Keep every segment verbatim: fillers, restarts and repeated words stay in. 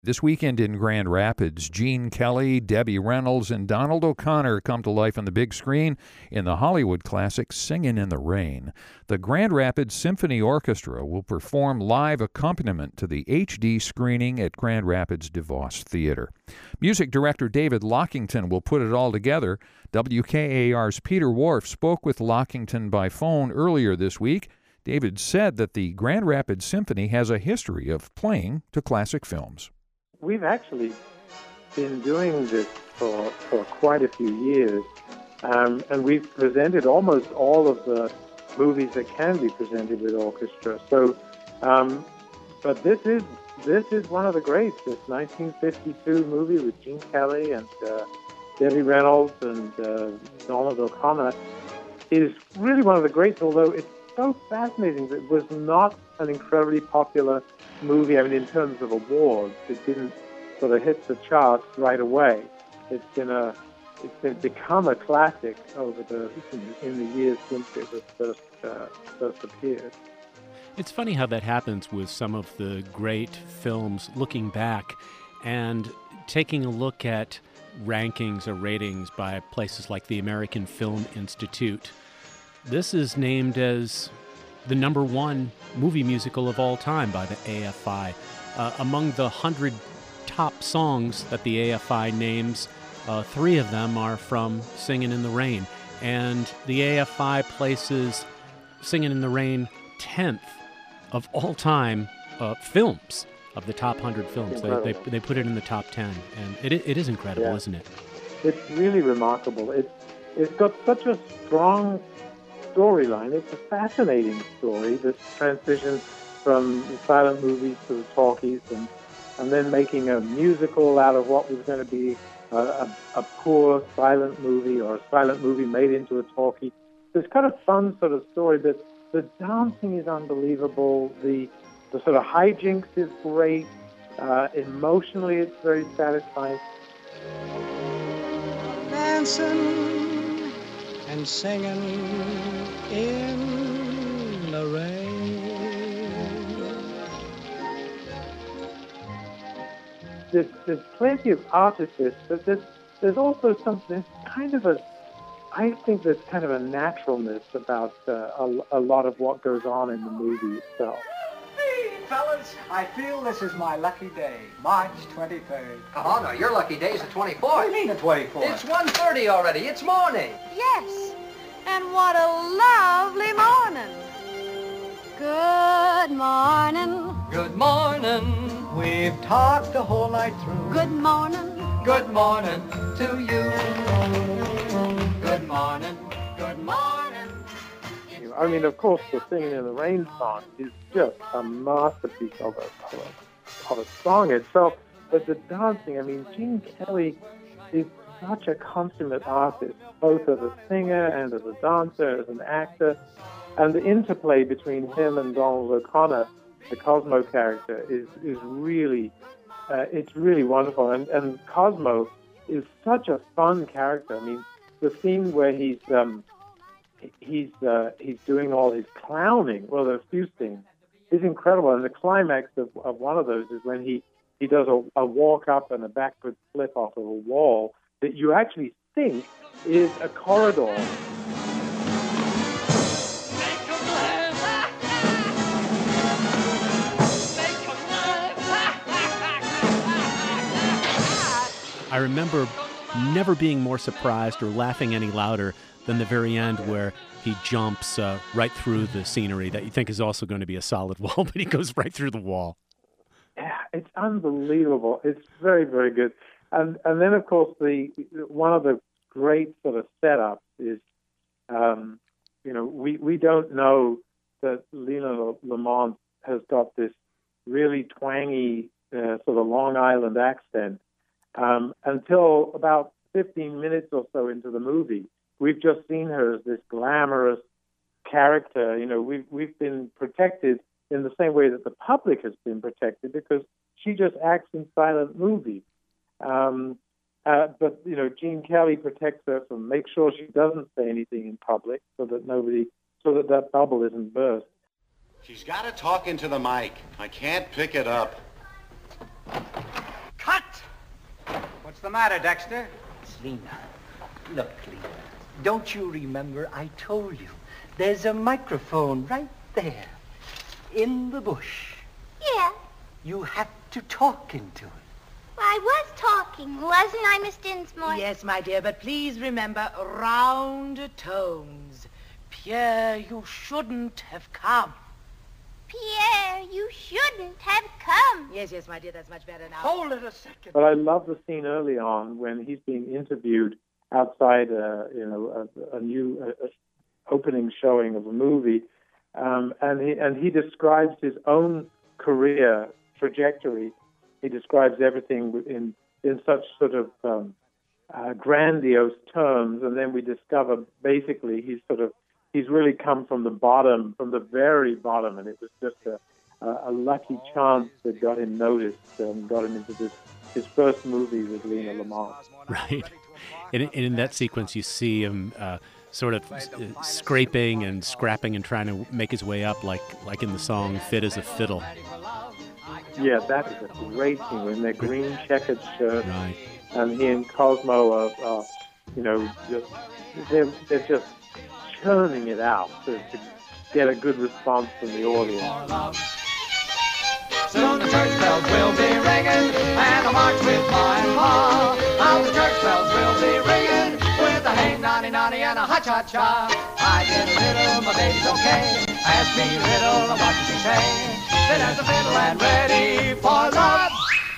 This weekend in Grand Rapids, Gene Kelly, Debbie Reynolds, and Donald O'Connor come to life on the big screen in the Hollywood classic Singin' in the Rain. The Grand Rapids Symphony Orchestra will perform live accompaniment to the H D screening at Grand Rapids DeVos Theater. Music director David Lockington will put it all together. W K A R's Peter Wharf spoke with Lockington by phone earlier this week. David said that the Grand Rapids Symphony has a history of playing to classic films. We've actually been doing this for, for quite a few years, um, and we've presented almost all of the movies that can be presented with orchestra. So, um, but this is this is one of the greats. This nineteen fifty-two movie with Gene Kelly and uh, Debbie Reynolds and uh, Donald O'Connor is really one of the greats. Although it's so fascinating that it was not an incredibly popular movie. I mean, in terms of awards, it didn't sort of hit the charts right away. It's been a, it's been become a classic over the in the years since it was first uh, first appeared. It's funny how that happens with some of the great films. Looking back and taking a look at rankings or ratings by places like the American Film Institute, this is named as the number one movie musical of all time by the A F I. Uh, among the hundred top songs that the A F I names, uh, three of them are from Singin' in the Rain. And the A F I places Singin' in the Rain tenth of all time uh, films, of the top one hundred films. They, they they put it in the top ten. And it it is incredible, yeah. Isn't it? It's really remarkable. It's, it's got such a strong storyline. It's a fascinating story, this transition from silent movies to the talkies, and and then making a musical out of what was going to be a, a, a poor silent movie, or a silent movie made into a talkie. It's kind of fun sort of story, but the dancing is unbelievable. The the sort of hijinks is great. Uh, emotionally, it's very satisfying. Dancing and singing in the rain. There's, there's plenty of artists, but there's, there's also something, kind of a, I think there's kind of a naturalness about uh, a, a lot of what goes on in the movie itself. Hey, fellas, I feel this is my lucky day, March twenty-third. Oh, no, your lucky day is the twenty-fourth. What do you mean the twenty-fourth? It's one thirty already. It's morning. Yes, and what a lovely morning. Good morning. Good morning. We've talked the whole night through. Good morning. Good morning to you. Good morning. Good morning. I mean, of course, the Singin' in the Rain song is just a masterpiece of a, of a, of a song itself. But the dancing, I mean, Gene Kelly is such a consummate artist, both as a singer and as a dancer, as an actor. And the interplay between him and Donald O'Connor, the Cosmo character, is is really, uh, it's really wonderful. And, and Cosmo is such a fun character. I mean, the scene where he's um, he's uh, he's doing all his clowning, well, there are a few scenes, is incredible. And the climax of, of one of those is when he, he does a, a walk up and a backward flip off of a wall that you actually think is a corridor. I remember never being more surprised or laughing any louder than the very end where he jumps uh, right through the scenery that you think is also going to be a solid wall, but he goes right through the wall. Yeah, it's unbelievable. It's very, very good. And and then, of course, the one of the great sort of setups is, um, you know, we, we don't know that Leland Lamont has got this really twangy uh, sort of Long Island accent. Um, until about fifteen minutes or so into the movie, we've just seen her as this glamorous character. You know, we've we've been protected in the same way that the public has been protected because she just acts in silent movies. Um, uh, but you know, Gene Kelly protects her from make sure she doesn't say anything in public, so that nobody, so that that bubble isn't burst. She's got to talk into the mic. I can't pick it up. matter, Dexter? Lena, look, Lena, don't you remember I told you there's a microphone right there in the bush? Yeah. You have to talk into it. Well, I was talking, wasn't I, Miss Dinsmore? Yes, my dear, but please remember round tones. Pierre, you shouldn't have come. Pierre, you shouldn't have come. Yes, yes, my dear, that's much better now. Hold it a second. But I love the scene early on when he's being interviewed outside, uh, you know, a, a new a, a opening showing of a movie, um, and he and he describes his own career trajectory. He describes everything in in such sort of um, uh, grandiose terms, and then we discover basically he's sort of he's really come from the bottom, from the very bottom, and it was just a, a, a lucky chance that got him noticed and got him into this his first movie with Lena Lamont. Right. And in, in that sequence, you see him uh, sort of uh, scraping and scrapping and trying to make his way up, like like in the song "Fit as a Fiddle." Yeah, that is a great scene in their green checkered shirt, right. And he and Cosmo are, are you know, just, they're they're just churning it out to, to get a good response from the audience. Soon the church bells will be ringing, and I'll march with my ma. How the church bells will be ringing, with a hey nonny nonny and a ha cha cha. I did a riddle, my baby's okay. Ask me a riddle, what did she say? Fit as a fiddle and ready for love.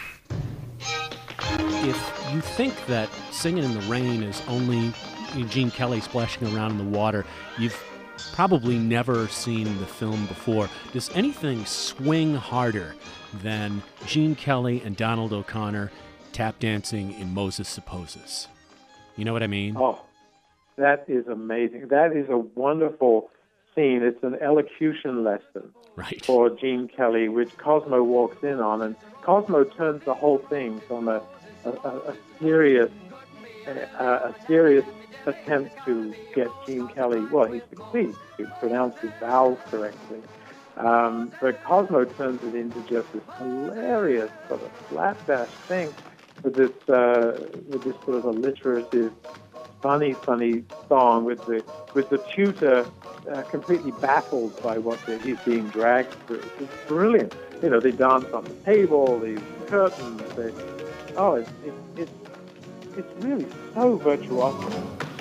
If you think that Singing in the Rain is only Gene Kelly splashing around in the water, you've probably never seen the film before. Does anything swing harder than Gene Kelly and Donald O'Connor tap dancing in Moses Supposes? You know what I mean? Oh, that is amazing. That is a wonderful scene. It's an elocution lesson right. for Gene Kelly, which Cosmo walks in on, and Cosmo turns the whole thing from a, a, a serious, a, a serious attempt to get Gene Kelly, well, he succeeds to pronounce his vowels correctly. Um, but Cosmo turns it into just this hilarious sort of slapdash thing with this, uh, with this sort of alliterative, funny, funny song with the with the tutor uh, completely baffled by what the, he's being dragged through. It's brilliant. You know, they dance on the table, these curtains. They, oh, it's it's it's it's really so virtuosic.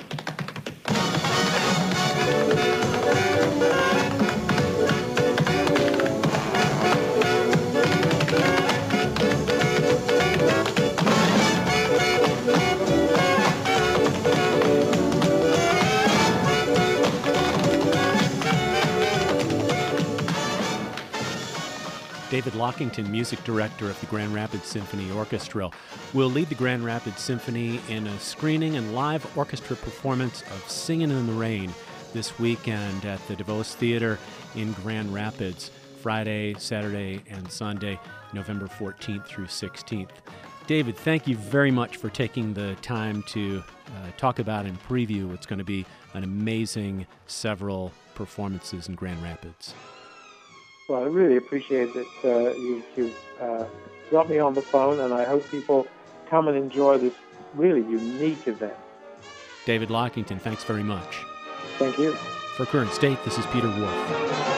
David Lockington, music director of the Grand Rapids Symphony Orchestra, will lead the Grand Rapids Symphony in a screening and live orchestra performance of Singin' in the Rain this weekend at the DeVos Theater in Grand Rapids, Friday, Saturday, and Sunday, November fourteenth through sixteenth. David, thank you very much for taking the time to uh, talk about and preview what's going to be an amazing several performances in Grand Rapids. Well, I really appreciate that uh, you, you've uh, got me on the phone, and I hope people come and enjoy this really unique event. David Lockington, thanks very much. Thank you. For Current State, this is Peter Wolf.